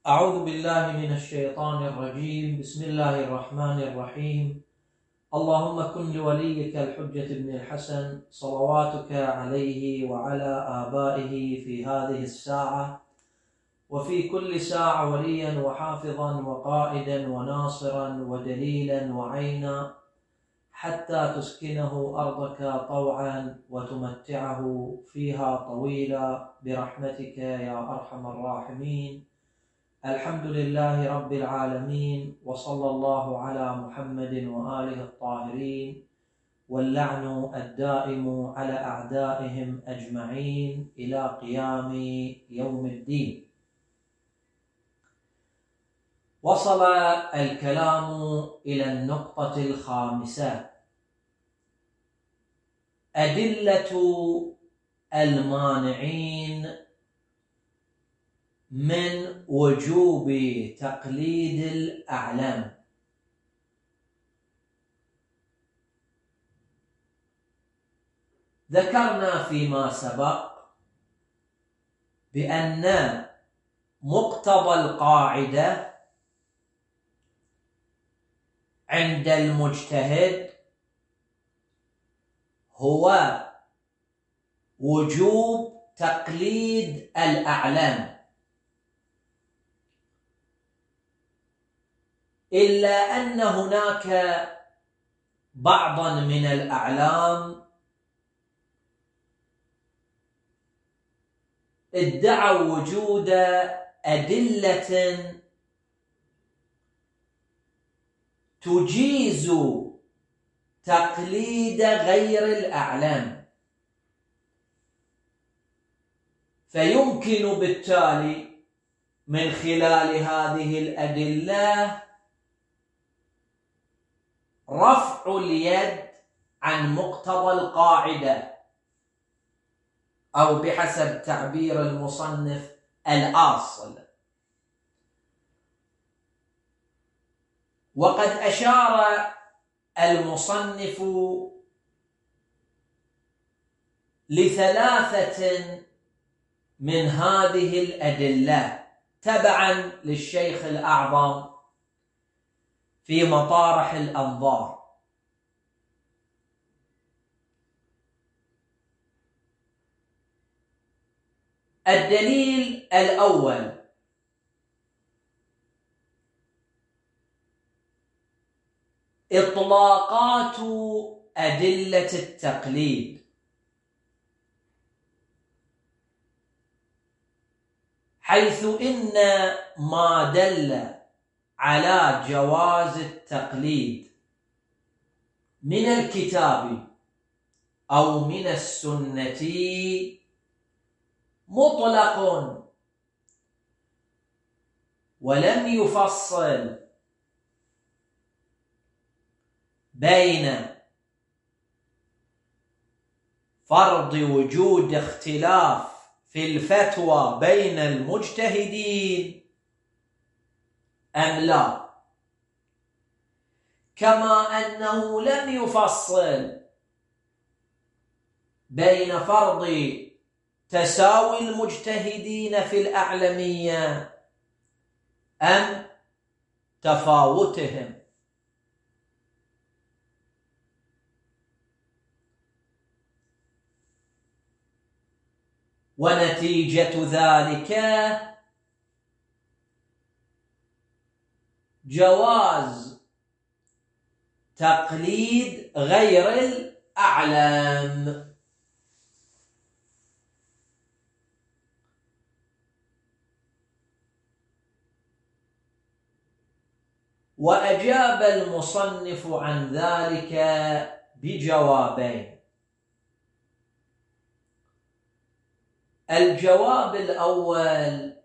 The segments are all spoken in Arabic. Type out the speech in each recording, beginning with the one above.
أعوذ بالله من الشيطان الرجيم. بسم الله الرحمن الرحيم. اللهم كن لوليك الحجة بن الحسن صلواتك عليه وعلى آبائه في هذه الساعة وفي كل ساعة وليا وحافظا وقائدا وناصرا ودليلا وعينا حتى تسكنه أرضك طوعا وتمتعه فيها طويلا برحمتك يا أرحم الراحمين. الحمد لله رب العالمين، وصلى الله على محمد وآله الطاهرين، واللعن الدائم على أعدائهم أجمعين إلى قيام يوم الدين. وصل الكلام إلى النقطة الخامسة: أدلة المانعين من وجوب تقليد الأعلام. ذكرنا فيما سبق بأن مقتضى القاعدة عند المجتهد هو وجوب تقليد الأعلام، إلا أن هناك بعضا من الأعلام ادعوا وجود أدلة تجيز تقليد غير الأعلام، فيمكن بالتالي من خلال هذه الأدلة رفع اليد عن مقتضى القاعدة، أو بحسب تعبير المصنف الأصل. وقد أشار المصنف لثلاثة من هذه الأدلة تبعا للشيخ الأعظم في مطارح الأنظار. الدليل الأول: إطلاقات أدلة التقليد، حيث إن ما دل على جواز التقليد من الكتاب أو من السنة مطلق، ولم يفصل بين فرض وجود اختلاف في الفتوى بين المجتهدين أم لا، كما أنه لم يفصل بين فرض تساوي المجتهدين في الأعلمية أم تفاوتهم. ونتيجة ذلك جواز تقليد غير الأعلام. وأجاب المصنف عن ذلك بجوابين. الجواب الأول: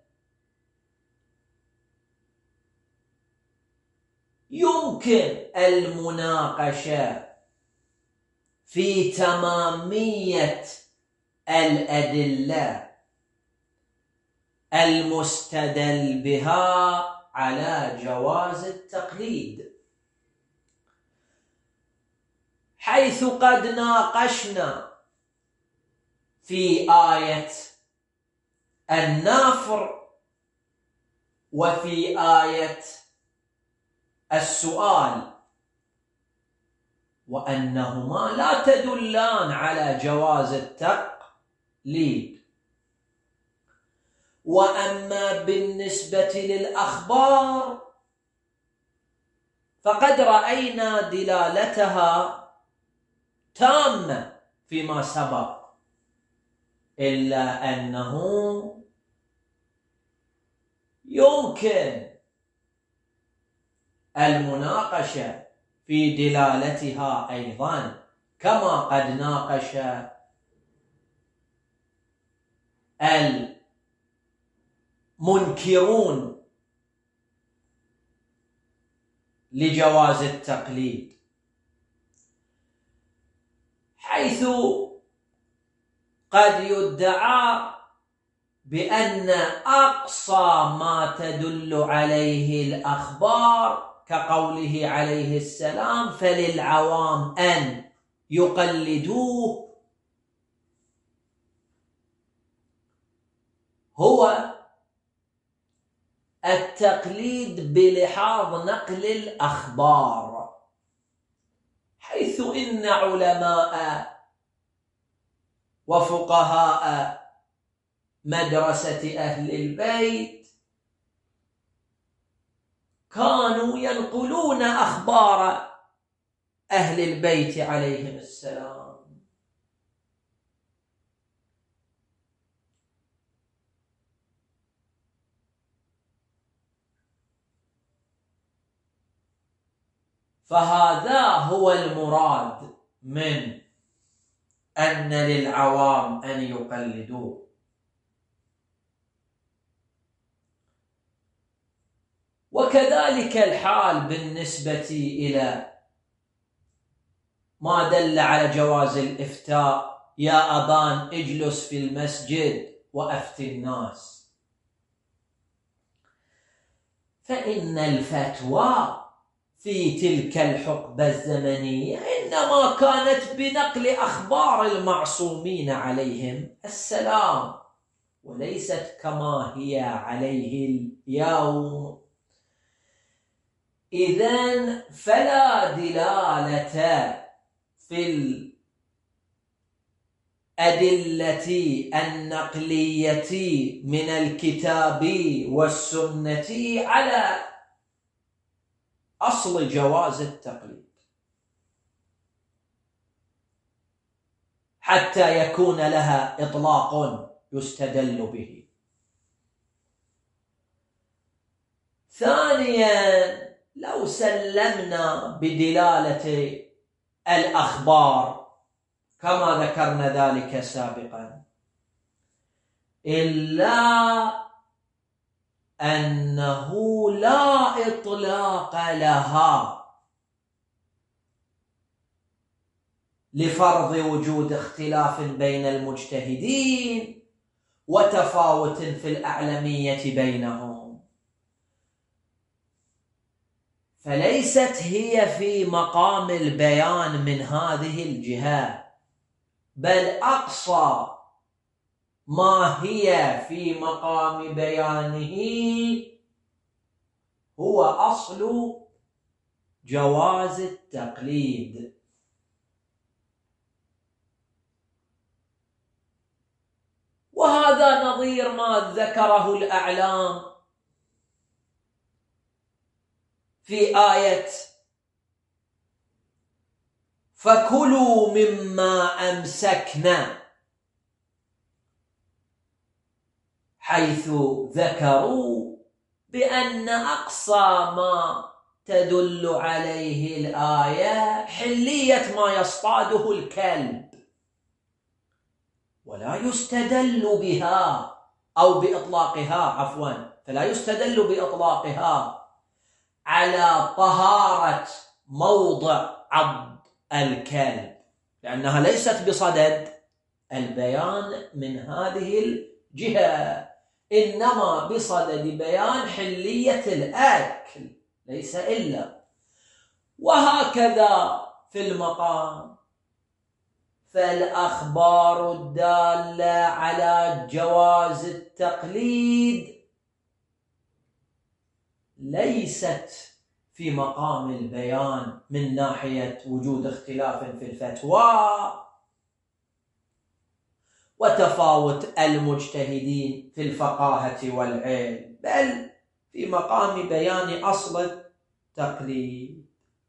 يمكن المناقشة في تمامية الأدلة المستدل بها على جواز التقليد، حيث قد ناقشنا في آية النفر وفي آية السؤال، وأنهما لا تدلان على جواز التقليد. وأما بالنسبة للأخبار فقد رأينا دلالتها تامة فيما سبق، إلا أنه يمكن المناقشة في دلالتها أيضا، كما قد ناقش المنكرون لجواز التقليد، حيث قد يدعى بأن أقصى ما تدل عليه الأخبار كقوله عليه السلام فللعوام أن يقلدوه هو التقليد بلحاظ نقل الأخبار، حيث إن علماء وفقهاء مدرسة أهل البيت كانوا ينقلون أخبار أهل البيت عليهم السلام. فهذا هو المراد من أن للعوام أن يقلدوه. وكذلك الحال بالنسبة إلى ما دل على جواز الإفتاء، يا أبان اجلس في المسجد وأفتي الناس، فإن الفتوى في تلك الحقبة الزمنية إنما كانت بنقل أخبار المعصومين عليهم السلام، وليست كما هي عليه اليوم. إذن فلا دلالة في الأدلة النقلية من الكتاب والسنة على أصل جواز التقليد، حتى يكون لها إطلاق يستدل به. ثانيا، لو سلمنا بدلالة الأخبار كما ذكرنا ذلك سابقا، إلا أنه لا إطلاق لها لفرض وجود اختلاف بين المجتهدين وتفاوت في الأعلمية بينهم، فليست هي في مقام البيان من هذه الجهة، بل أقصى ما هي في مقام بيانه هو أصل جواز التقليد. وهذا نظير ما ذكره الأعلام في آية فكلوا مما أمسكنا، حيث ذكروا بأن أقصى ما تدل عليه الآية حلية ما يصطاده الكلب، ولا يستدل بها أو بإطلاقها، عفوا، فلا يستدل بإطلاقها على طهارة موضع عض الكلب، لأنها ليست بصدد البيان من هذه الجهة، إنما بصدد بيان حلية الأكل، ليس إلا. وهكذا في المقام، فالأخبار الدالة على جواز التقليد ليست في مقام البيان من ناحية وجود اختلاف في الفتوى وتفاوت المجتهدين في الفقاهة والعلم، بل في مقام بيان أصل التقليد.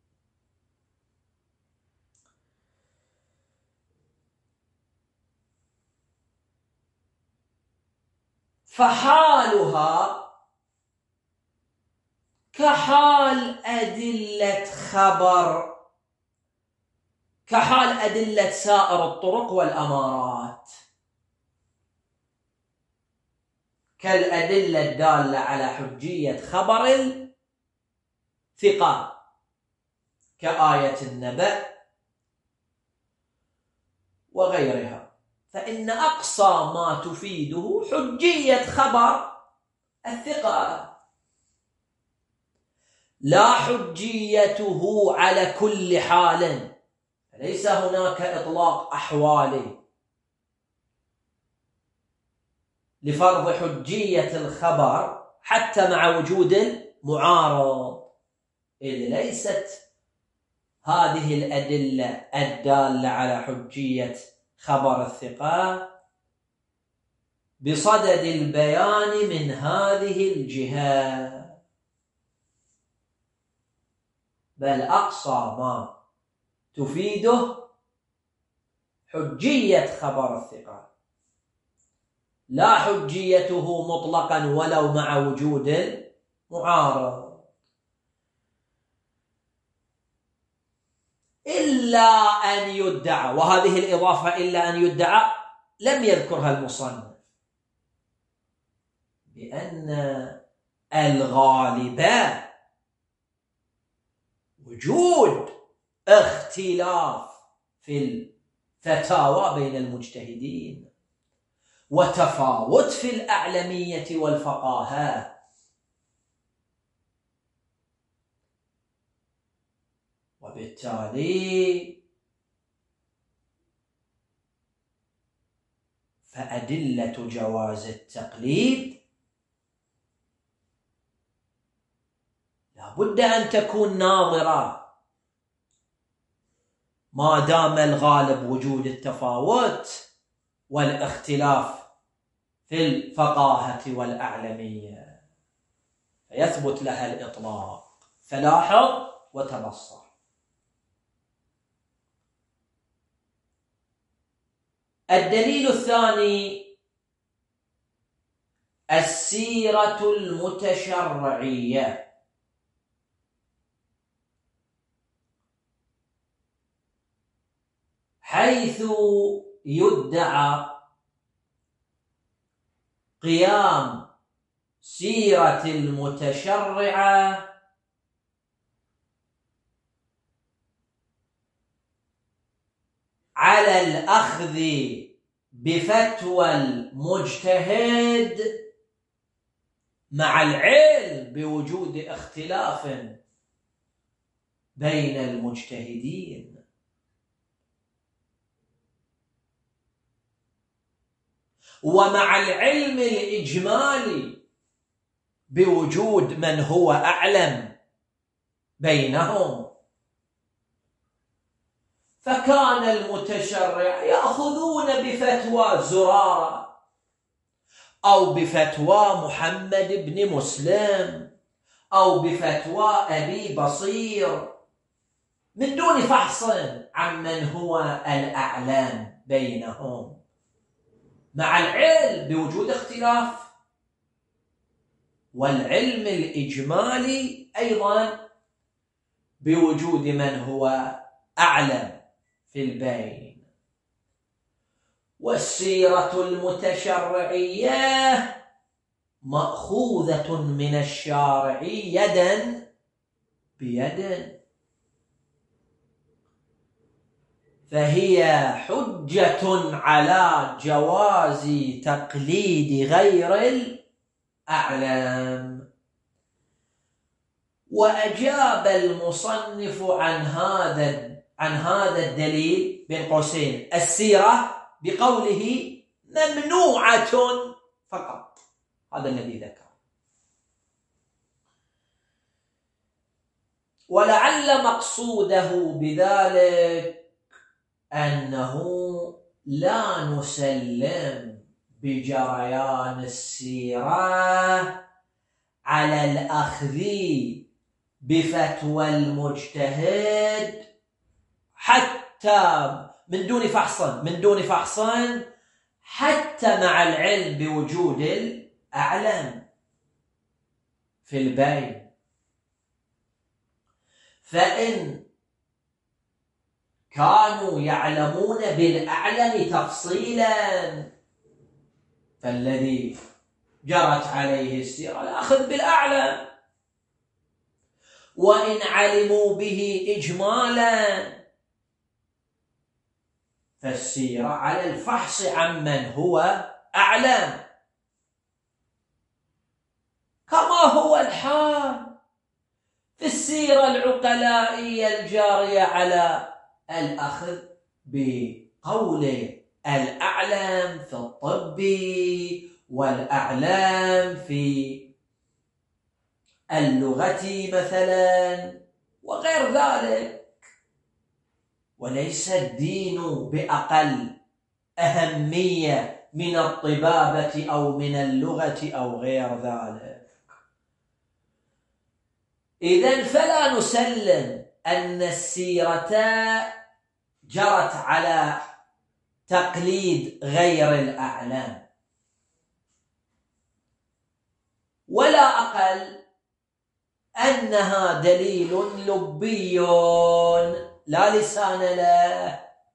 فحالها كحال أدلة سائر الطرق والأمارات، كالأدلة الدالة على حجية خبر الثقة كآية النبأ وغيرها، فإن أقصى ما تفيده حجية خبر الثقة، لا حجيته على كل حال، ليس هناك إطلاق أحوالي لفرض حجية الخبر حتى مع وجود المعارض، إذ ليست هذه الأدلة الدالة على حجية خبر الثقة بصدد البيان من هذه الجهة، بل أقصى ما تفيده حجية خبر الثقة، لا حجيته مطلقا ولو مع وجود المعارض، إلا أن يدعى، وهذه الإضافة إلا أن يدعى لم يذكرها المصنف، بأن الغالب وجود اختلاف في الفتاوى بين المجتهدين وتفاوت في الأعلمية والفقاهة، وبالتالي فأدلة جواز التقليد لا بد أن تكون ناظرة ما دام الغالب وجود التفاوت والاختلاف في الفقاهة والأعلمية، فيثبت لها الإطلاق. فلاحظ وتبصر. الدليل الثاني السيرة المتشرعية، حيث يدعى قيام سيرة المتشرعة على الأخذ بفتوى المجتهد مع العلم بوجود اختلاف بين المجتهدين، ومع العلم الإجمالي بوجود من هو أعلم بينهم، فكان المتشرع يأخذون بفتوى زرارة أو بفتوى محمد بن مسلم أو بفتوى أبي بصير من دون فحص عن من هو الأعلم بينهم، مع العلم بوجود اختلاف، والعلم الإجمالي أيضا بوجود من هو أعلم في البين. والسيرة المتشرعية مأخوذة من الشارع يدا بيد، فهي حجة على جواز تقليد غير الأعلم. وأجاب المصنف عن هذا الدليل بين قوسين السيرة بقوله ممنوعة فقط، هذا الذي ذكر. ولعل مقصوده بذلك أنه لا نسلم بجريان السيرة على الأخذ بفتوى المجتهد حتى من دون فحص حتى مع العلم بوجود الأعلم في البين. فإن كانوا يعلمون بالأعلم تفصيلا فالذي جرت عليه السيرة الأخذ بالأعلم، وإن علموا به إجمالا فالسيرة على الفحص عمن هو أعلم، كما هو الحال في السيرة العقلائية الجارية على الأخذ بقول الأعلم في الطب والأعلم في اللغة مثلا وغير ذلك. وليس الدين بأقل أهمية من الطبابة أو من اللغة أو غير ذلك. إذن فلا نسلم أن السيرة جرت على تقليد غير الأعلام، ولا أقل أنها دليل لبي لا لسان له،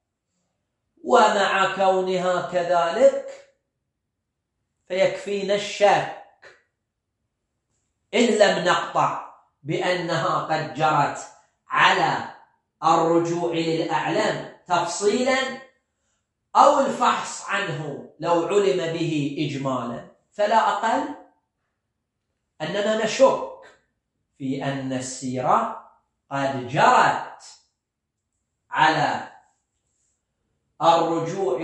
ومع كونها كذلك فيكفينا الشك إن لم نقطع بأنها قد جرت على الرجوع للأعلام تفصيلا أو الفحص عنه لو علم به إجمالا. فلا أقل أننا نشك في أن السيرة قد جرت على الرجوع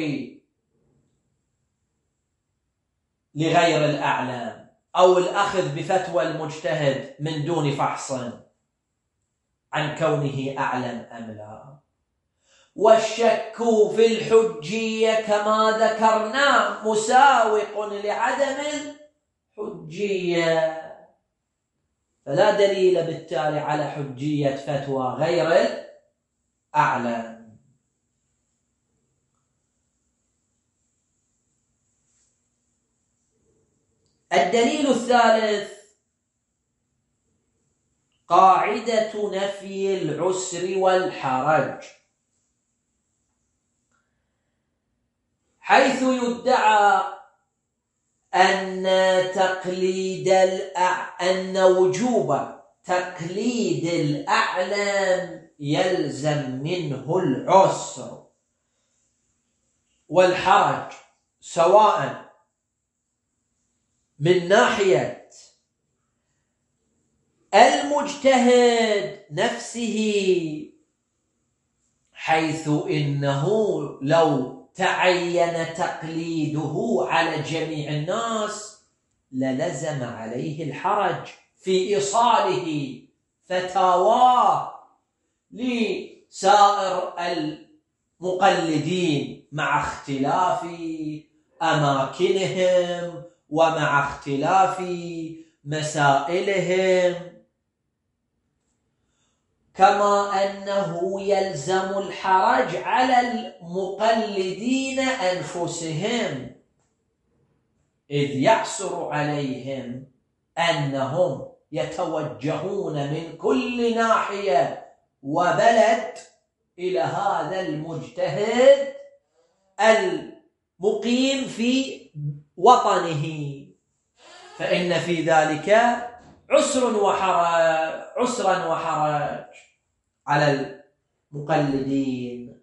لغير الأعلام أو الأخذ بفتوى المجتهد من دون فحص عن كونه أعلم أم لا. والشك في الحجية كما ذكرنا مساوق لعدم الحجية، فلا دليل بالتالي على حجية فتوى غير الأعلم. الدليل الثالث قاعدة نفي العسر والحرج، حيث يدعى أن وجوب تقليد الأعلم يلزم منه العسر والحرج، سواء من ناحية المجتهد نفسه، حيث إنه لو تعين تقليده على جميع الناس للزم عليه الحرج في إيصاله فتاواه لسائر المقلدين مع اختلاف أماكنهم ومع اختلاف مسائلهم، كما أنه يلزم الحرج على المقلدين أنفسهم، إذ يعسر عليهم أنهم يتوجهون من كل ناحية وبلد إلى هذا المجتهد المقيم في وطنه، فإن في ذلك عسرا وحرج على المقلدين.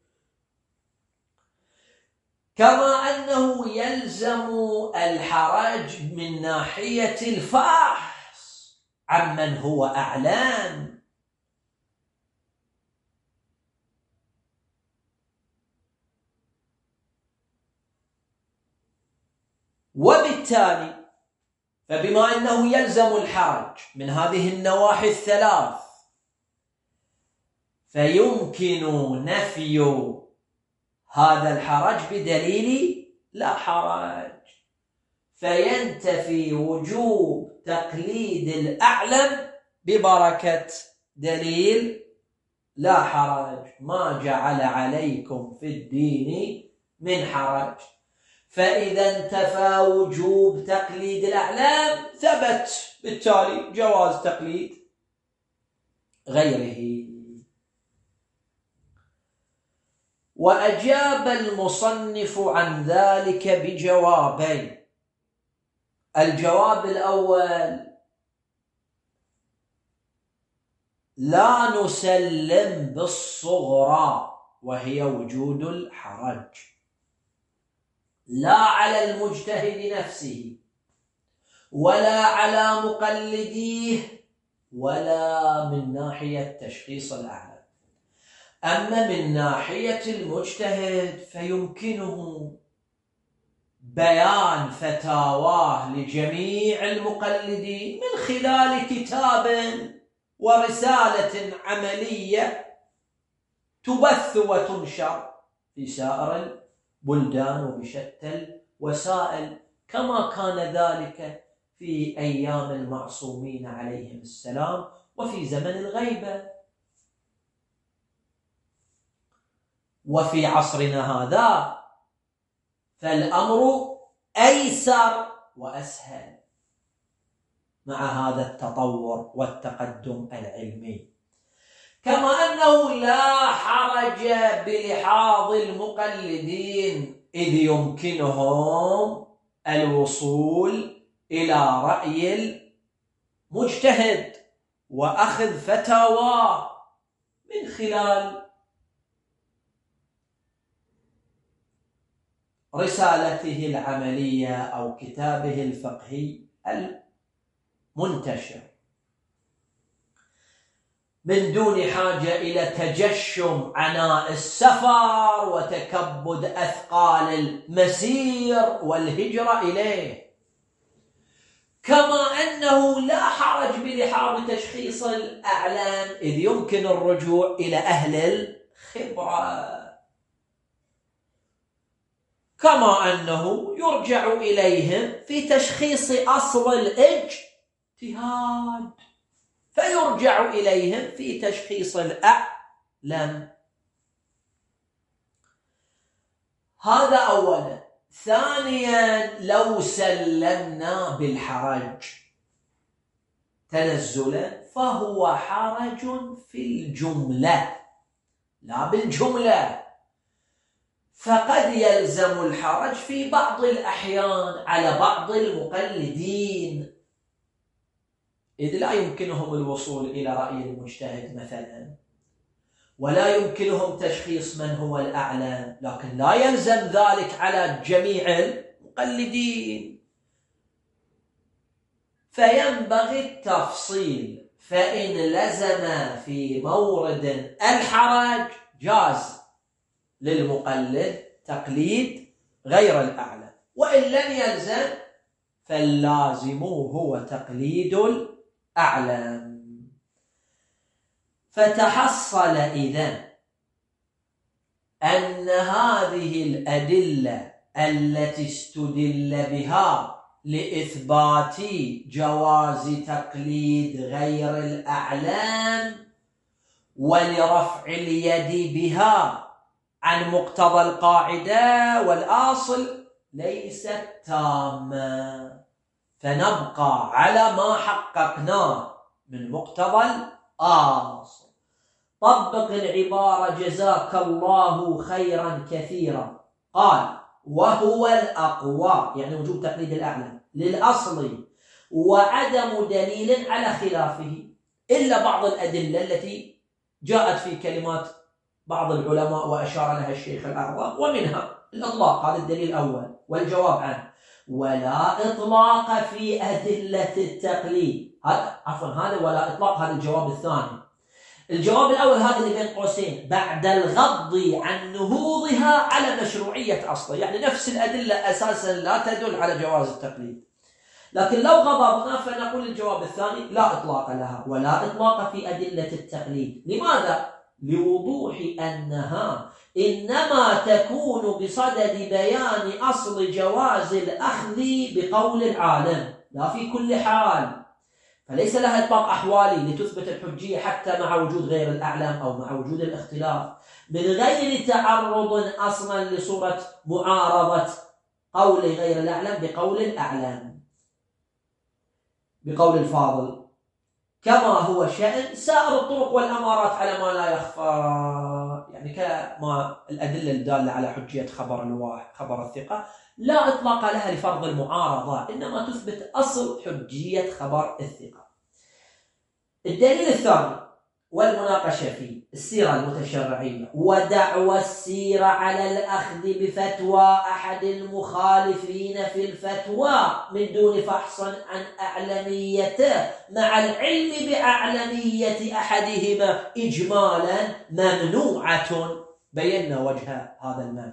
كما أنه يلزم الحرج من ناحية الفحص عمن هو أعلم، وبالتالي فبما أنه يلزم الحرج من هذه النواحي الثلاث فيمكن نفي هذا الحرج بدليل لا حرج، فينتفي وجوب تقليد الأعلم ببركة دليل لا حرج، ما جعل عليكم في الدين من حرج. فإذا انتفى وجوب تقليد الأعلام ثبت بالتالي جواز تقليد غيره. وأجاب المصنف عن ذلك بجوابين. الجواب الأول: لا نسلم بالصغرى وهي وجود الحرج، لا على المجتهد نفسه ولا على مقلديه ولا من ناحية تشخيص الأعلام. أما من ناحية المجتهد فيمكنه بيان فتاواه لجميع المقلدين من خلال كتاب ورسالة عملية تبث وتنشر في سائر البلدان وبشتى الوسائل، كما كان ذلك في أيام المعصومين عليهم السلام وفي زمن الغيبة. وفي عصرنا هذا فالأمر أيسر وأسهل مع هذا التطور والتقدم العلمي، كما أنه لا حرج بلحاظ المقلدين إذ يمكنهم الوصول إلى رأي المجتهد وأخذ فتاواه من خلال رسالته العملية أو كتابه الفقهي المنتشر، من دون حاجة إلى تجشم عناء السفر وتكبد أثقال المسير والهجرة إليه. كما أنه لا حرج بلحاظ تشخيص الأعلام إذ يمكن الرجوع إلى أهل الخبرة، كما أنه يرجع إليهم في تشخيص أصل الاجتهاد، فيرجع إليهم في تشخيص الأعلم. هذا أولا. ثانيا: لو سلمنا بالحرج تنزلا فهو حرج في الجملة لا بالجملة، فقد يلزم الحرج في بعض الأحيان على بعض المقلدين إذ لا يمكنهم الوصول إلى رأي المجتهد مثلا، ولا يمكنهم تشخيص من هو الأعلم، لكن لا يلزم ذلك على جميع المقلدين، فينبغي التفصيل. فإن لزم في مورد الحرج جاز للمقلد تقليد غير الأعلم، وإن لم يلزم فاللازم هو تقليد الأعلم. فتحصل إذن أن هذه الأدلة التي استدل بها لإثبات جواز تقليد غير الأعلام ولرفع اليد بها عن مقتضى القاعدة والأصل ليست تامة، فنبقى على ما حققناه من مقتضى الأصل. طبق العبارة جزاك الله خيرا كثيرا. قال: وهو الأقوى، يعني وجوب تقليد الأعلم للأصل وعدم دليل على خلافه، إلا بعض الأدلة التي جاءت في كلمات بعض العلماء وأشار لها الشيخ الأعظم، ومنها الإطلاق، هذا الدليل الأول والجواب عنه، ولا إطلاق في أدلة التقليد. هذا ولا إطلاق، هذا الجواب الثاني. الجواب الأول هذا اللي بين قوسين بعد الغض عن نهوضها على مشروعية أصله، يعني نفس الأدلة أساسا لا تدل على جواز التقليد، لكن لو غضبنا فنقول الجواب الثاني لا إطلاق لها، ولا إطلاق في أدلة التقليد. لماذا؟ لوضوح أنها إنما تكون بصدد بيان أصل جواز الأخذ بقول العالم لا في كل حال، فليس لها إطلاق أحوالي لتثبت الحجية حتى مع وجود غير الأعلام أو مع وجود الاختلاف، من غير تعرض أصلا لصورة معارضة قول غير الأعلام بقول الأعلام بقول الفاضل، كما هو شأن سائر الطرق والأمارات على ما لا يخفى. يعني كما الأدلة الدالة على حجية خبر الثقة لا إطلاق لها لفرض المعارضة، إنما تثبت أصل حجية خبر الثقة. الدليل الثاني والمناقشة فيه السيرة المتشرعية ودعوى السيرة على الأخذ بفتوى أحد المخالفين في الفتوى من دون فحص عن أعلميته مع العلم بأعلمية أحدهما إجمالا ممنوعة. بينا وجه هذا المانع.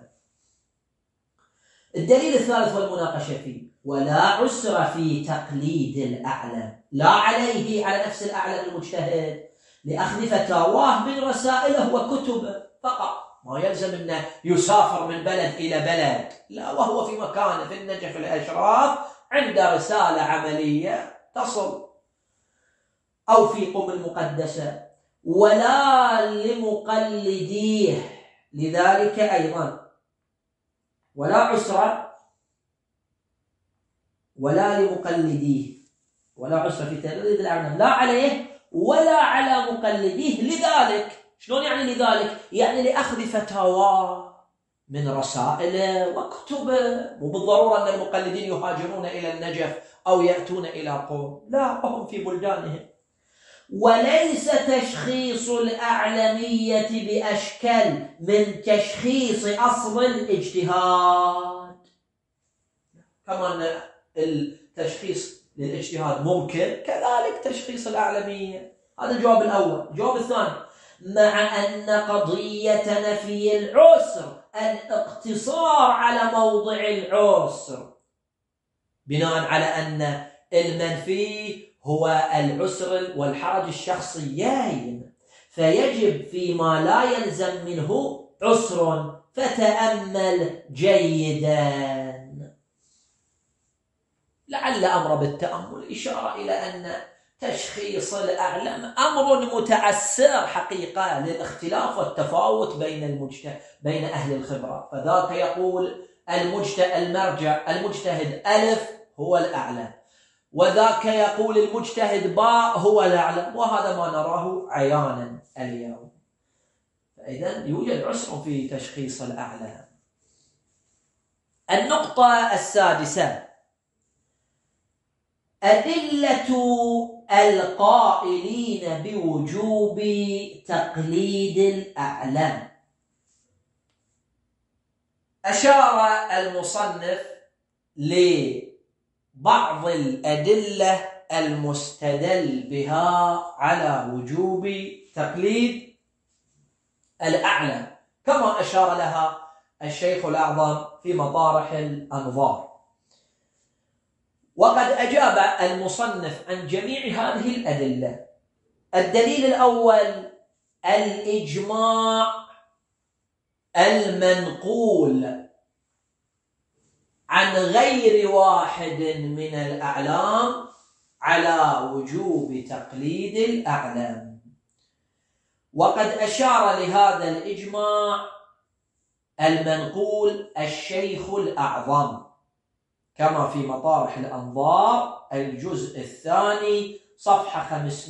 الدليل الثالث والمناقشة فيه ولا عسر في تقليد الأعلم، لا عليه على نفس الأعلم المجتهد لأخذ فتاواه من رسائله وكتبه فقط، ما يلزم أنه يسافر من بلد إلى بلد، لا، وهو في مكانه في النجف الأشراف عند رسالة عملية تصل، أو في قم المقدسة، ولا لمقلديه. لذلك أيضا ولا عسر ولا لمقلديه، ولا عسر في تقليد الأعلام لا عليه ولا على مقلديه. لذلك شلون يعني لذلك؟ يعني لأخذ فتاوى من رسائله وكتبه، مو بالضرورة أن المقلدين يهاجرون إلى النجف أو يأتون إلى قوم، لا، هم في بلدانهم. وليس تشخيص الأعلمية بأشكال من تشخيص أصل الاجتهاد، كما أن التشخيص للاجتهاد ممكن، كذلك تشخيص الأعلمية. هذا الجواب الأول. الجواب الثاني مع أن قضية نفي العسر الاقتصار على موضع العسر بناء على أن المنفي هو العسر والحرج الشخصيين، فيجب فيما لا يلزم منه عسر. فتأمل جيدا، لعل أمر بالتأمل إشارة إلى أن تشخيص الأعلم أمر متعسر حقيقة للاختلاف والتفاوت بين أهل الخبرة، فذاك يقول المجتهد ألف هو الأعلم، وذاك يقول المجتهد باء هو الأعلم، وهذا ما نراه عيانا اليوم. فإذا يوجد عسر في تشخيص الأعلام. النقطة السادسة أدلة القائلين بوجوب تقليد الأعلام. أشار المصنف لبعض الأدلة المستدل بها على وجوب تقليد الأعلام، كما أشار لها الشيخ الأعظم في مطارح الأنظار. وقد أجاب المصنف عن جميع هذه الأدلة. الدليل الأول الإجماع المنقول عن غير واحد من الأعلام على وجوب تقليد الأعلام. وقد أشار لهذا الإجماع المنقول الشيخ الأعظم كما في مطارح الأنظار الجزء الثاني صفحة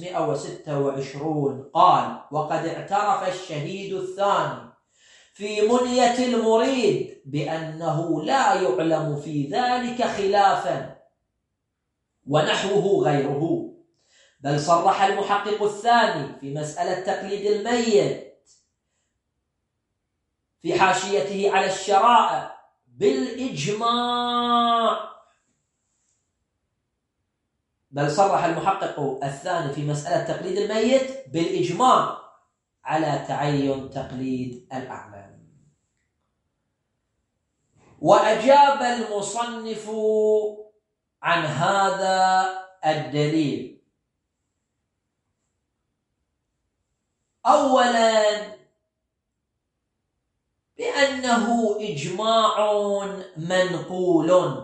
526 قال: وقد اعترف الشهيد الثاني في منية المريد بأنه لا يعلم في ذلك خلافا ونحوه غيره، بل صرح المحقق الثاني في مسألة تقليد الميت في حاشيته على الشرائع بالإجماع، بل صرح المحقق الثاني في مسألة تقليد الميت بالإجماع على تعين تقليد الأعلام. وأجاب المصنف عن هذا الدليل أولا بأنه إجماع منقول،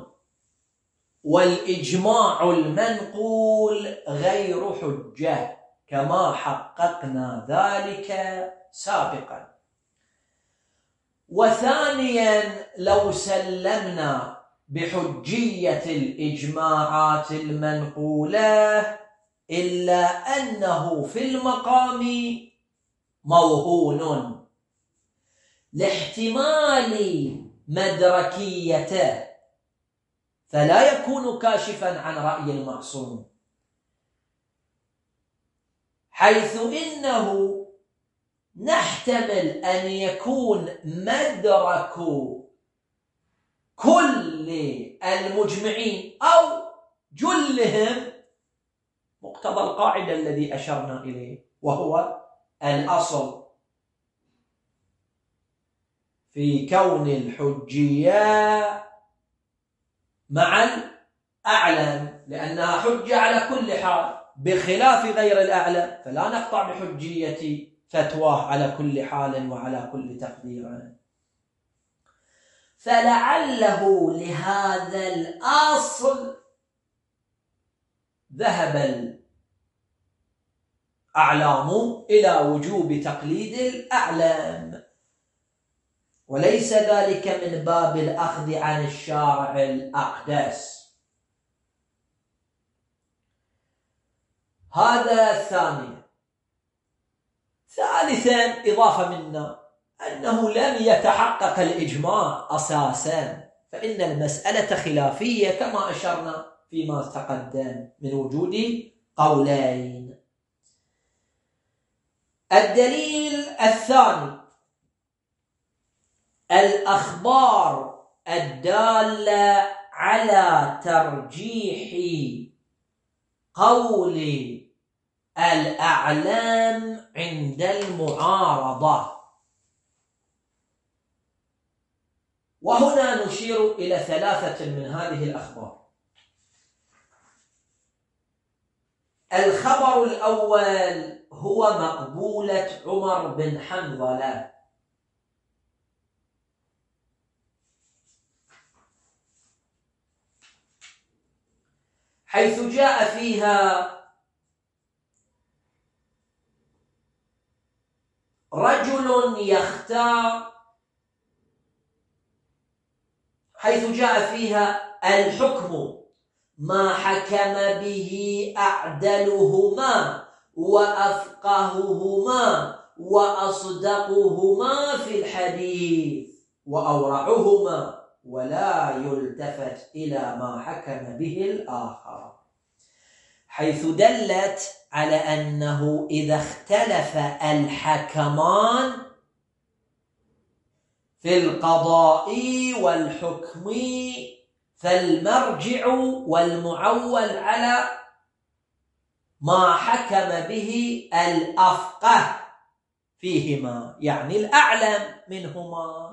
والإجماع المنقول غير حجة كما حققنا ذلك سابقا. وثانيا لو سلمنا بحجية الإجماعات المنقولة إلا أنه في المقام موهون لاحتمال مدركيته، فلا يكون كاشفا عن رأي المعصوم، حيث إنه نحتمل أن يكون مدرك كل المجمعين أو جلهم مقتضى القاعدة الذي أشرنا إليه، وهو الأصل في كون الحجية مع الأعلم، لأنها حجة على كل حال بخلاف غير الأعلم، فلا نقطع بحجية فتواه على كل حال وعلى كل تقدير. فلعله لهذا الأصل ذهب الأعلام إلى وجوب تقليد الأعلام، وليس ذلك من باب الأخذ عن الشارع الأقدس. هذا ثانيا. ثالثا إضافة منا أنه لم يتحقق الإجماع أساسا، فإن المسألة خلافية كما أشرنا فيما تقدم من وجود قولين. الدليل الثاني الأخبار الدالة على ترجيح قول الأعلام عند المعارضة. وهنا نشير إلى ثلاثة من هذه الأخبار. الخبر الأول هو مقبولة عمر بن حنظلة، حيث جاء فيها رجل يختار، حيث جاء فيها الحكم ما حكم به أعدلهما وأفقههما وأصدقهما في الحديث وأورعهما، ولا يلتفت إلى ما حكم به الآخر، حيث دلت على أنه إذا اختلف الحكمان في القضاء والحكم فالمرجع والمعول على ما حكم به الأفقه فيهما، يعني الأعلم منهما.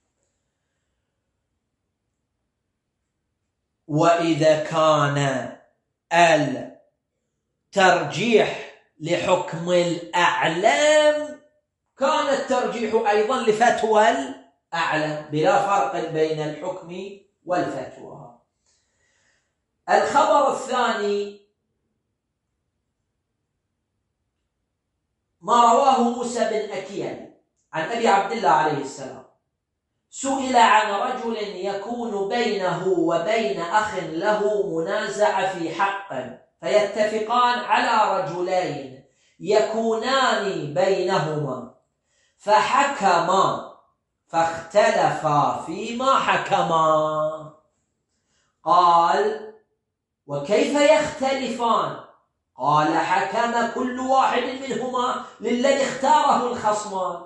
وإذا كان الترجيح لحكم الأعلام كان الترجيح أيضا لفتوى الأعلم، بلا فرق بين الحكم والفتوى. الخبر الثاني ما رواه موسى بن أكيل عن أبي عبد الله عليه السلام، سئل عن رجل يكون بينه وبين أخ له منازعة في حق، فيتفقان على رجلين يكونان بينهما، فحكما فاختلفا فيما حكما. قال: وكيف يختلفان؟ قال: حكم كل واحد منهما للذي اختاره الخصمان.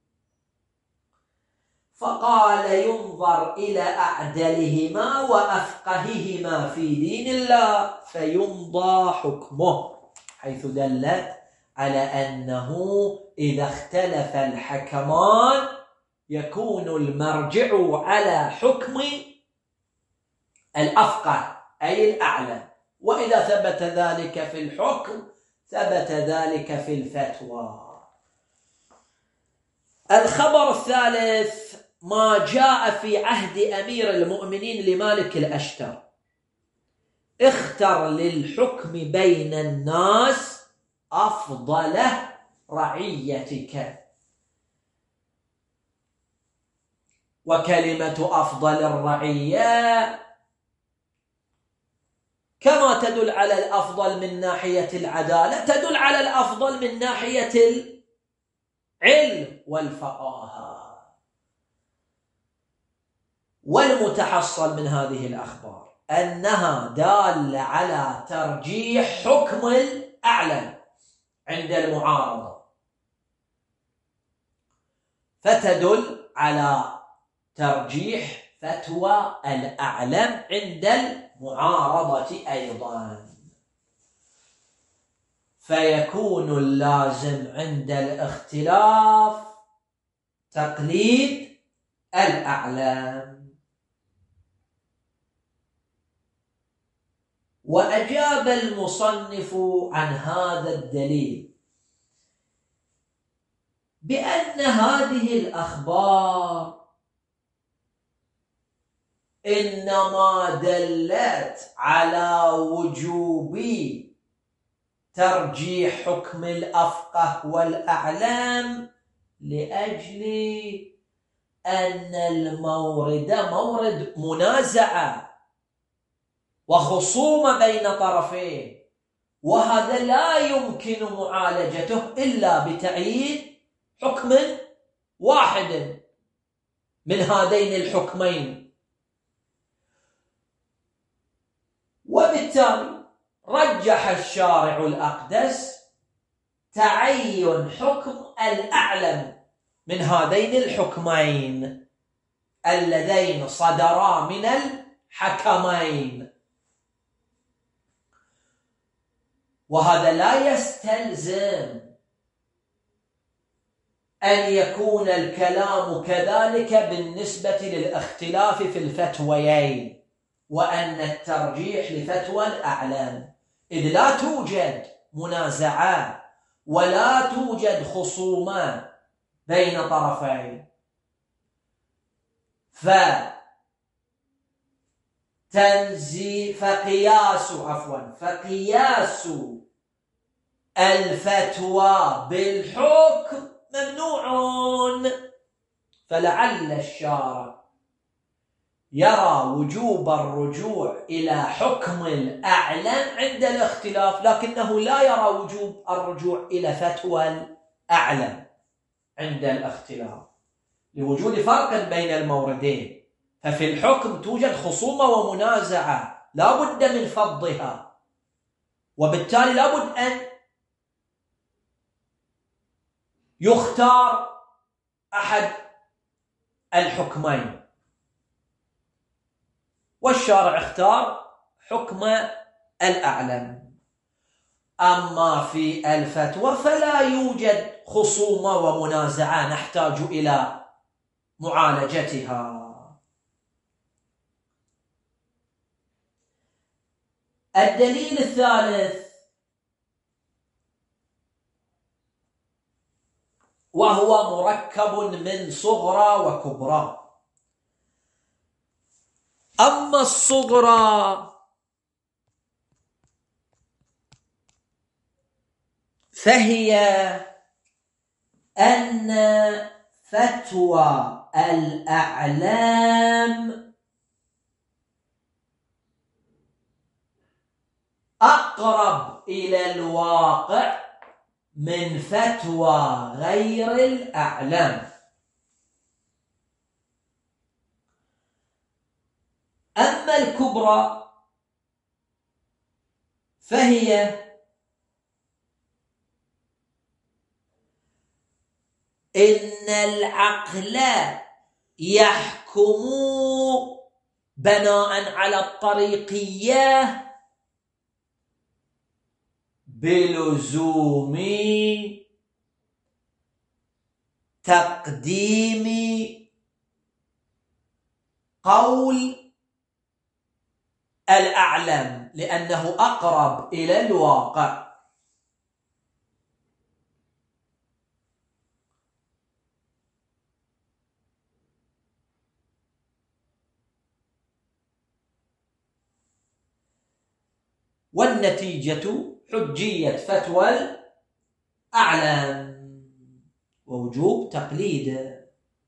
فقال: ينظر إلى أعدلهما وأفقههما في دين الله فيمضى حكمه، حيث دلت على أنه إذا اختلف الحكمان يكون المرجع على حكم الأفقه أي الأعلى، وإذا ثبت ذلك في الحكم ثبت ذلك في الفتوى. الخبر الثالث ما جاء في عهد أمير المؤمنين لمالك الأشتر: اختر للحكم بين الناس أفضل رعيتك. وكلمة أفضل الرعية كما تدل على الأفضل من ناحية العدالة تدل على الأفضل من ناحية العلم والفقاهة. والمتحصل من هذه الأخبار أنها دالة على ترجيح حكم الأعلم عند المعارضة، فتدل على ترجيح فتوى الأعلم عند المعارضة أيضا، فيكون اللازم عند الاختلاف تقليد الأعلم. وأجاب المصنف عن هذا الدليل بأن هذه الأخبار إنما دلت على وجوب ترجيح حكم الأفقه والأعلم لأجل أن المورد مورد منازعة وخصومة بين طرفين، وهذا لا يمكن معالجته إلا بتعيين حكم واحد من هذين الحكمين. وبالتالي رجح الشارع الأقدس تعين حكم الأعلم من هذين الحكمين اللذين صدرا من الحكمين. وهذا لا يستلزم أن يكون الكلام كذلك بالنسبة للاختلاف في الفتويين، وأن الترجيح لفتوى الأعلم، إذ لا توجد منازعة ولا توجد خصومة بين طرفين، فقياس الفتوى بالحكم ممنوع. فلعل الشارع يرى وجوب الرجوع إلى حكم الأعلم عند الاختلاف، لكنه لا يرى وجوب الرجوع إلى فتوى الأعلم عند الاختلاف، لوجود فرق بين الموردين. ففي الحكم توجد خصومة ومنازعة لا بد من فضها، وبالتالي لا بد أن يختار أحد الحكمين، والشارع اختار حكم الأعلم. أما في الفتوى فلا يوجد خصومة ومنازعة نحتاج إلى معالجتها. الدليل الثالث وهو مركب من صغرى وكبرى. أما الصغرى فهي أن فتوى الأعلام أقرب إلى الواقع من فتوى غير الأعلام. أما الكبرى فهي إن العقل يحكم بناء على الطريقية بلزوم تقديم قول الأعلم لأنه أقرب إلى الواقع. والنتيجة حجية فتوى الأعلام ووجوب تقليده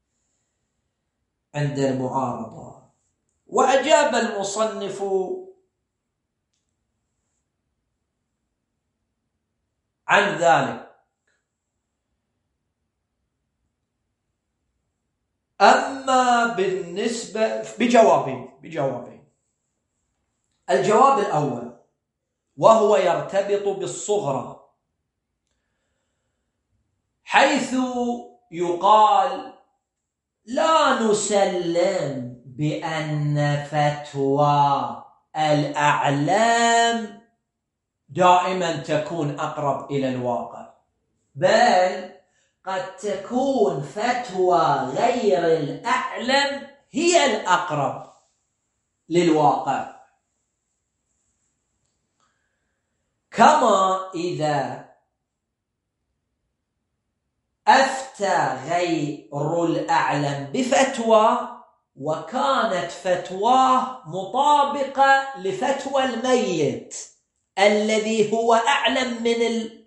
عند المعارضة. وأجاب المصنف عن ذلك: أما بالنسبة بجوابين. الجواب الأول وهو يرتبط بالصغرى، حيث يقال لا نسلم بأن فتوى الأعلام دائما تكون أقرب إلى الواقع، بل قد تكون فتوى غير الأعلم هي الأقرب للواقع. كما إذا أفتى غير الأعلم بفتوى وكانت فتواه مطابقة لفتوى الميت الذي هو أعلم من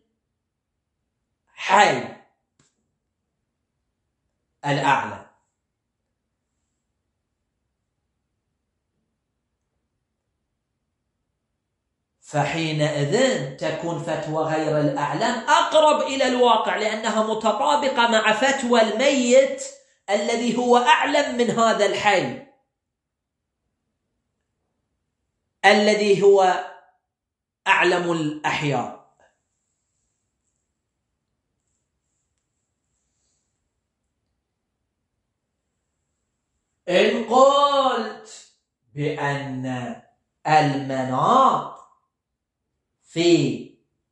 الحي الأعلى، فحينئذ تكون فتوى غير الأعلم أقرب إلى الواقع، لأنها متطابقة مع فتوى الميت الذي هو أعلم من هذا الحي الذي هو أعلم الأحياء. إن قلت بأن المناط في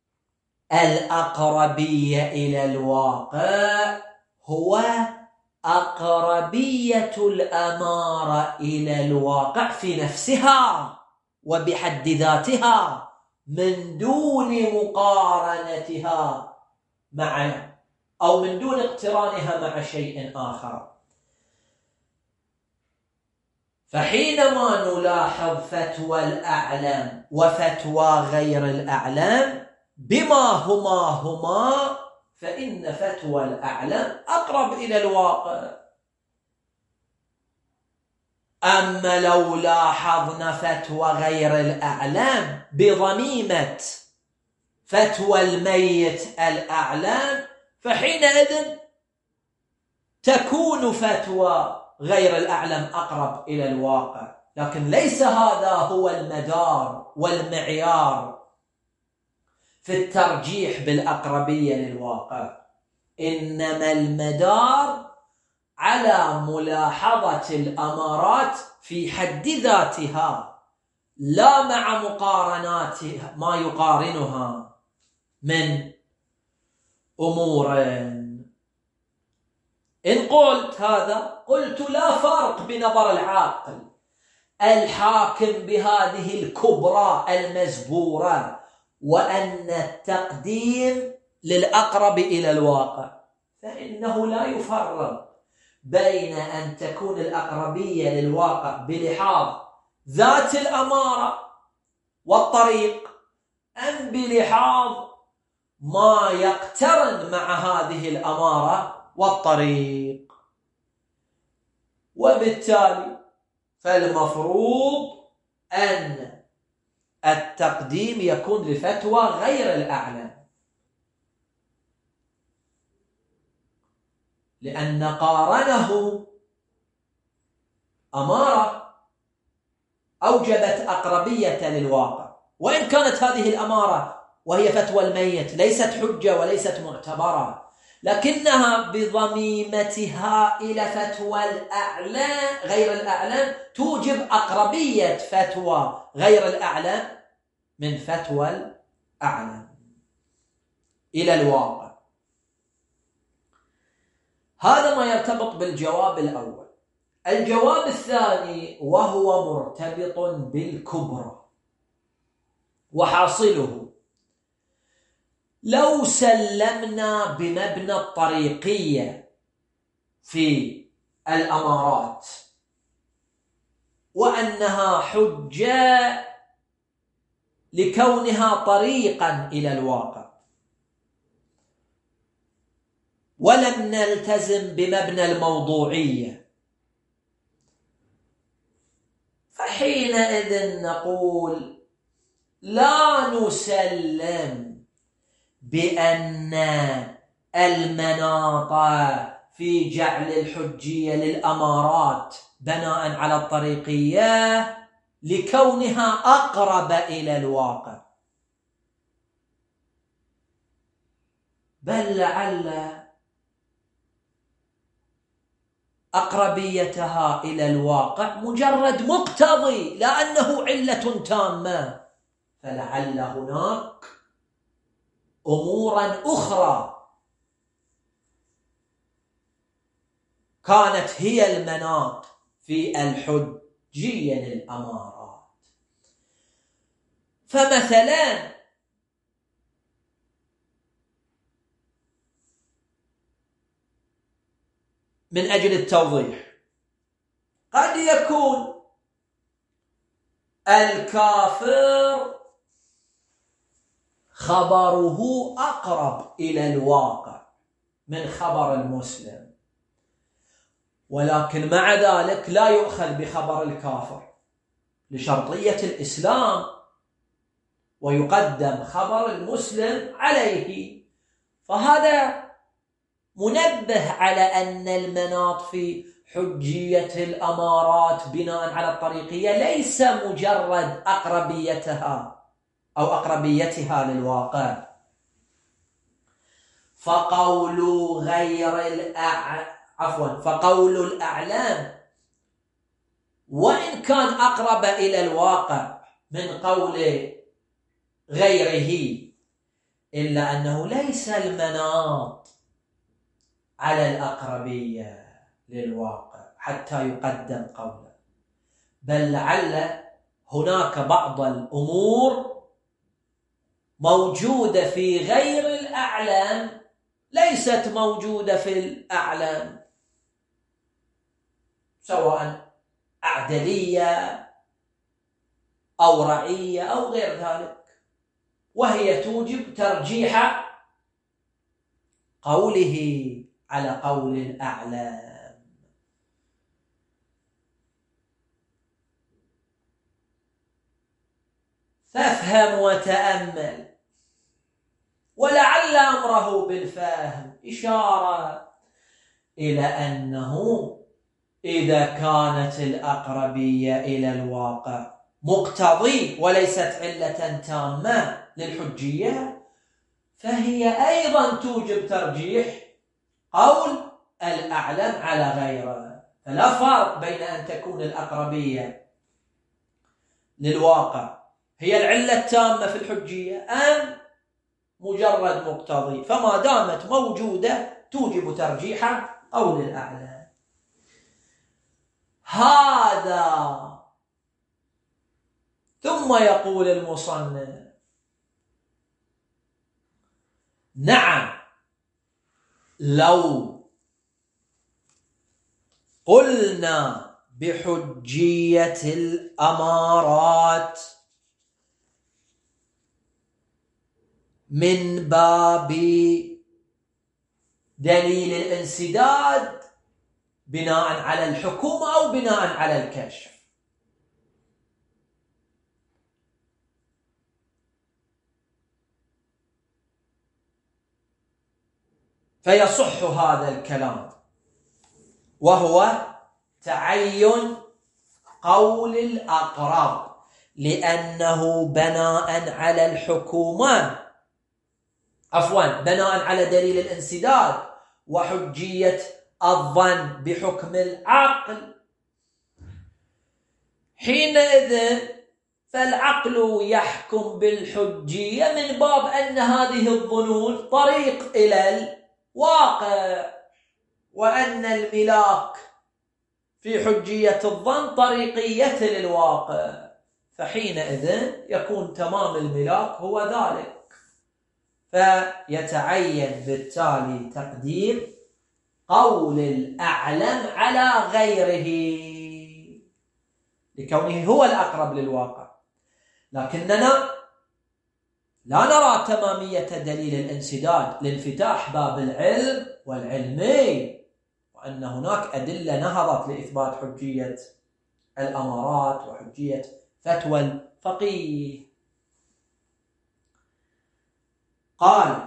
الأقربية إلى الواقع هو أقربية الأمارة إلى الواقع في نفسها وبحد ذاتها من دون مقارنتها مع أو من دون اقترانها مع شيء آخر. فحينما نلاحظ فتوى الأعلم وفتوى غير الأعلم بما هما فإن فتوى الأعلم أقرب إلى الواقع. أما لو لاحظنا فتوى غير الأعلم بضميمة فتوى الميت الأعلم فحينئذ تكون فتوى غير الأعلم أقرب إلى الواقع، لكن ليس هذا هو المدار والمعيار في الترجيح بالأقربية للواقع، إنما المدار على ملاحظة الأمارات في حد ذاتها لا مع مقارنات ما يقارنها من أمور. إن قلت هذا قلت لا فرق بنظر العاقل الحاكم بهذه الكبرى المزبورة وأن التقديم للأقرب إلى الواقع، فإنه لا يفرق بين أن تكون الأقربية للواقع بلحاظ ذات الأمارة والطريق أم بلحاظ ما يقترن مع هذه الأمارة والطريق. وبالتالي فالمفروض أن التقديم يكون لفتوى غير الأعلم، لأن قارنه أمارة أوجبت أقربية للواقع، وإن كانت هذه الأمارة وهي فتوى الميت ليست حجة وليست معتبرة، لكنها بضميمتها إلى فتوى الأعلام غير الأعلم توجب أقربية فتوى غير الأعلم من فتوى الأعلم إلى الواقع. هذا ما يرتبط بالجواب الأول. الجواب الثاني وهو مرتبط بالكبرى، وحاصله لو سلمنا بمبنى الطريقية في الأمارات وأنها حجة لكونها طريقا إلى الواقع، ولم نلتزم بمبنى الموضوعية، فحينئذ نقول لا نسلم بأن المناط في جعل الحجية للأمارات بناء على الطريقية لكونها أقرب إلى الواقع، بل لعل أقربيتها إلى الواقع مجرد مقتضي لأنه علة تامة، فلعل هناك أمورا أخرى كانت هي المناط في الحجية للأمارات. فمثلا من أجل التوضيح قد يكون الكافر خبره أقرب إلى الواقع من خبر المسلم، ولكن مع ذلك لا يؤخذ بخبر الكافر لشرطية الإسلام، ويقدم خبر المسلم عليه. فهذا منبه على أن المناط في حجية الأمارات بناء على الطريقية ليس مجرد أقربيتها أو أقربيتها للواقع. فقول الأعلام وإن كان أقرب إلى الواقع من قول غيره، إلا أنه ليس المناط على الأقربية للواقع حتى يقدم قوله، بل لعل هناك بعض الأمور موجودة في غير الأعلام ليست موجودة في الأعلام، سواء أعدلية أو رعية أو غير ذلك، وهي توجب ترجيح قوله على قول الأعلام. فافهم وتأمل، ولعل أمره بالفهم إشارة إلى أنه إذا كانت الأقربية إلى الواقع مقتضي وليست علة تامة للحجية، فهي أيضا توجب ترجيح قول الأعلم على غيره. فلا فرق بين أن تكون الأقربية للواقع هي العلة التامة في الحجية أم مجرد مقتضي، فما دامت موجودة توجب ترجيح قول الأعلم. هذا ثم يقول المصنف: نعم، لو قلنا بحجية الأمارات من باب دليل الانسداد بناء على الحكومة أو بناء على الكشف، فيصح هذا الكلام، وهو تعين قول الأقرب، لأنه بناء على الحكومة بناء على دليل الانسداد وحجية الظن بحكم العقل. حينئذ فالعقل يحكم بالحجية من باب أن هذه الظنون طريق إلى الواقع، وأن الملاك في حجية الظن طريقية للواقع، فحينئذ يكون تمام الملاك هو ذلك، فيتعين بالتالي تقديم قول الأعلم على غيره لكونه هو الأقرب للواقع. لكننا لا نرى تمامية دليل الانسداد لانفتاح باب العلم والعلمي، وأن هناك أدلة نهضت لإثبات حجية الأمارات وحجية فتوى الفقيه. قال: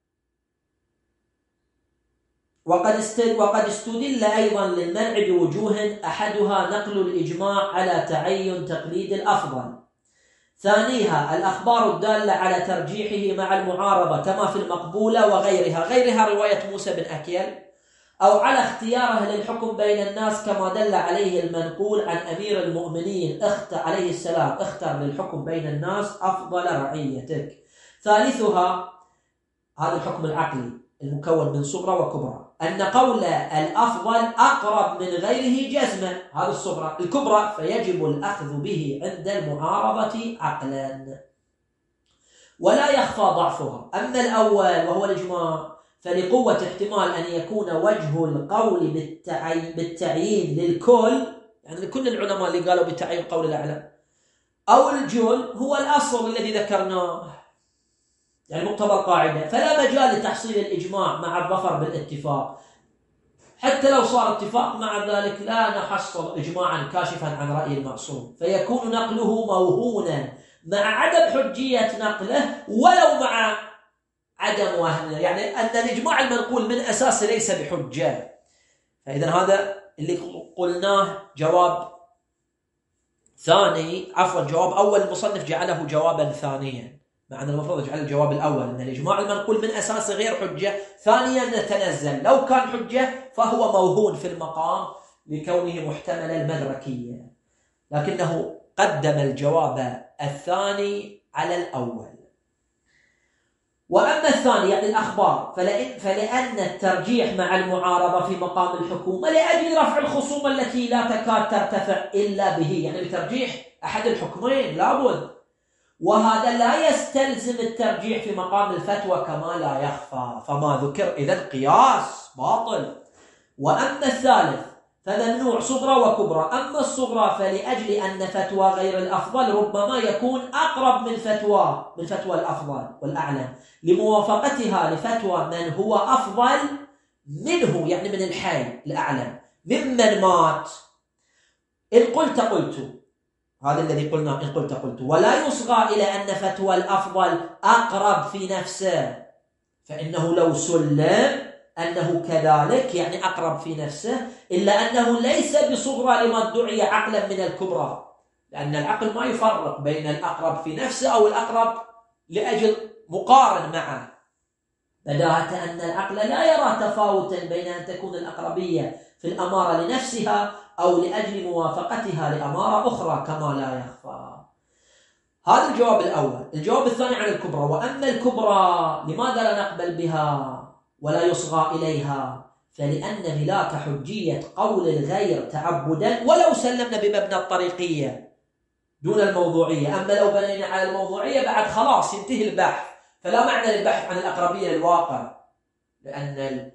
وقد استدل أيضا للمنع بوجوه، أحدها نقل الإجماع على تعين تقليد الأفضل، ثانيها الأخبار الدالة على ترجيحه مع المعارضة كما في المقبولة غيرها رواية موسى بن أكيل، أو على اختياره للحكم بين الناس كما دل عليه المنقول عن أمير المؤمنين عليه السلام: اختر للحكم بين الناس أفضل رعيتك. ثالثها هذا الحكم العقلي المكون من صغرى وكبرى، أن قول الأفضل أقرب من غيره جزما، هذا الصغرى. الكبرى فيجب الأخذ به عند المعارضة عقلا ولا يخفى ضعفها. أما الأول وهو الإجماع فلقوة احتمال أن يكون وجه القول بالتعيين للكل، يعني لكل العلماء اللي قالوا بتعيين قول الأعلى، أو الجل هو الأصل الذي ذكرناه، يعني مقتضى القاعدة، فلا مجال لتحصيل الإجماع مع الظفر بالاتفاق. حتى لو صار اتفاق مع ذلك لا نحصل إجماعا كاشفا عن رأي المعصوم، فيكون نقله موهونا مع عدم حجية نقله ولو مع عدم وهمه، يعني أن الإجماع المنقول من أساسه ليس بحجة. فإذا هذا اللي قلناه جواب ثاني، جواب أول المصنف جعله جوابا ثانيا، مع أن المفروض يجعل الجواب الأول أن الإجماع المنقول من أساسه غير حجة. ثانيا نتنزل، لو كان حجة فهو موهون في المقام لكونه محتمل المدركية، لكنه قدم الجواب الثاني على الأول. وأما الثاني يعني الأخبار فلأن الترجيح مع المعارضة في مقام الحكومة لأجل رفع الخصوم التي لا تكاد ترتفع إلا به، يعني بترجيح أحد الحكمين لابد، وهذا لا يستلزم الترجيح في مقام الفتوى كما لا يخفى، فما ذكر إذن قياس باطل. وأما الثالث فممنوع صغرى وكبرى. أما الصغرى فلأجل أن فتوى غير الأفضل ربما يكون أقرب من فتوى الأفضل والأعلم لموافقتها لفتوى من هو أفضل منه، يعني من الحي الأعلم ممن مات. إن قلت هذا الذي قلناه، إن قلت ولا يصغى إلى أن فتوى الأفضل أقرب في نفسه، فإنه لو سلم أنه كذلك يعني أقرب في نفسه، إلا أنه ليس بصغرى لما ادعي عقلا من الكبرى، لأن العقل ما يفرق بين الأقرب في نفسه أو الأقرب لأجل مقارن معه، بداهة أن العقل لا يرى تفاوتا بين أن تكون الأقربية في الأمارة لنفسها أو لأجل موافقتها لأمارة أخرى كما لا يخفى. هذا الجواب الأول. الجواب الثاني عن الكبرى. وأما الكبرى لماذا لا نقبل بها ولا يصغى إليها؟ فلأن ملاك حجية قول الغير تعبدا ولو سلمنا بمبنى الطريقية دون الموضوعية. أما لو بنينا على الموضوعية بعد خلاص ينتهي البحث، فلا معنى للبحث عن الأقربية للواقع، لأن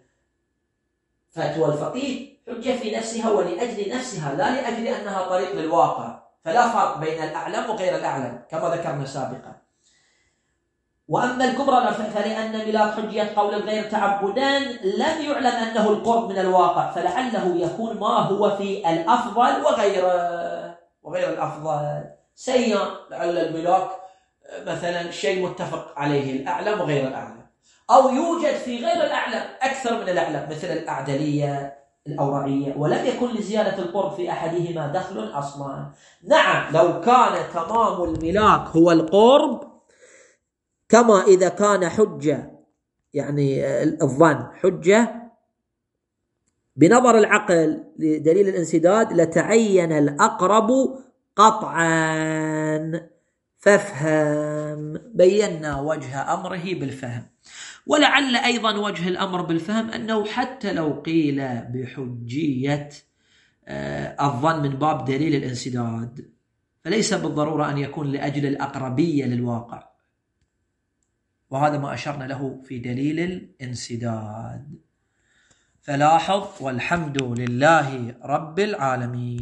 فتوى الفقيه حجة في نفسها ولأجل نفسها لا لأجل أنها طريق للواقع، فلا فرق بين الأعلم وغير الأعلم كما ذكرنا سابقا. وأما الكبرى فلأن ملاك حجية قول الغير تعبدا لم يعلم أنه القرب من الواقع، فلعله يكون ما هو في الأفضل وغير الأفضل سيئا، لعل الملاك مثلا شيء متفق عليه الأعلم وغير الأعلم، أو يوجد في غير الأعلم أكثر من الأعلم مثل الأعدلية الأورعية، ولم يكن لزيادة القرب في أحدهما دخل أصلا. نعم لو كان تمام الملاك هو القرب، كما إذا كان حجة يعني الظن حجة بنظر العقل لدليل الانسداد لتعين الأقرب قطعا. فافهم، بينا وجه أمره بالفهم. ولعل أيضا وجه الأمر بالفهم أنه حتى لو قيل بحجية الظن من باب دليل الانسداد فليس بالضرورة أن يكون لأجل الأقربية للواقع، وهذا ما أشرنا له في دليل الانسداد. فلاحظ: والحمد لله رب العالمين.